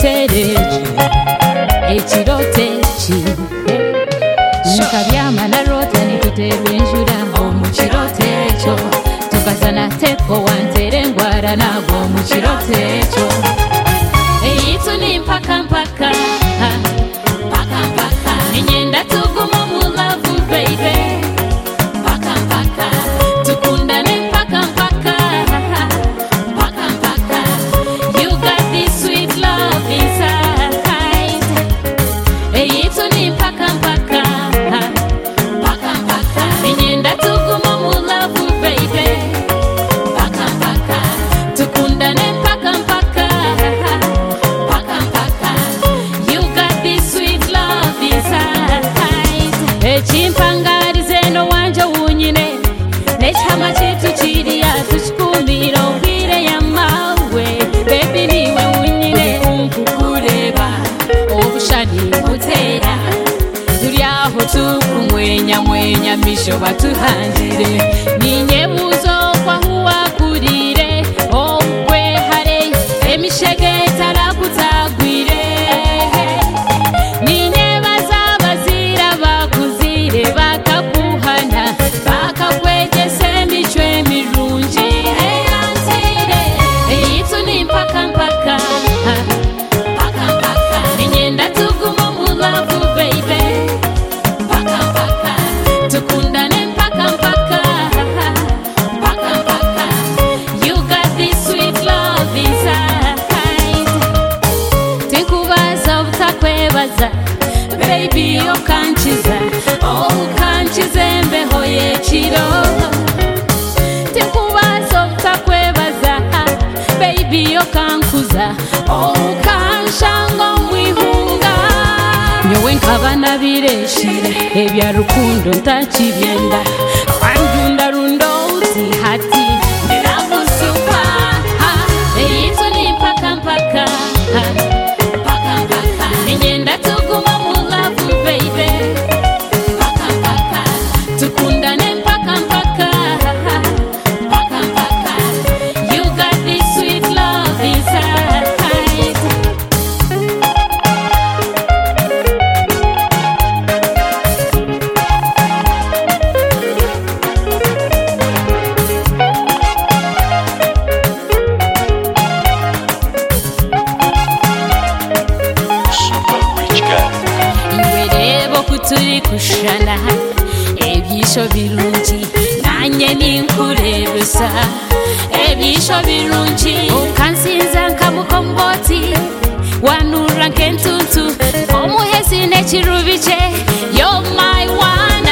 terechi echirotechi nkabyama na rota nituterwe njura omuchirotecho tukazana teko wantere ngwara nago muchirotecho eyitu ni mpaka mpaka mpaka mpaka ninyenda tuguma mu love baby mpaka mpaka tukundane mpaka mpaka mpaka mpaka you got this sweet love inside eyitu ni mpaka mpaka mpaka mpaka ninyenda tuguma mu love baby mpaka mpaka tukundane mpaka mpaka mpaka mpaka you got this sweet love inside echimpangarize no wanje unyine nechama chetu chiriya tuchikumira ubwire yamawe baby niwe unyine kumkureba obushani butera turiaho tukumwenya mwenya misho batuhanjire ninyebuzo kwa huwakurire okwe hare emishege tarakutagwire ninyebaza bazira bakuzire bakakuhana bakakwegese michwe mirunji eyantire eyitu ni mpaka mpaka mpaka mpaka ninyenda tuguma mu love baby mpaka mpaka tukundane mpaka mpaka mpaka mpaka you got this sweet love inside tikubaza utakwebaza baby okanchiza okanchize mbeho yechiro tikubaza utakwebaza baby okankuza okanshanga mwihunga nyowe nkaba nabireshire ebya rukundo ntakibyenda wandunda rundo uti hati ndiragusupa eyitu ni mpaka mpaka mpaka mpaka ninyenda tuguma mu love baby mpaka mpaka tukundane mpaka mpaka mpaka mpaka you got this sweet love inside iwerebo kuturi kushana ebyisho birungi nanye ninkurebusa ebyisho birungi ukansinza nkamukomboti wanura nkentuntu omuhezi nekirubice you're my one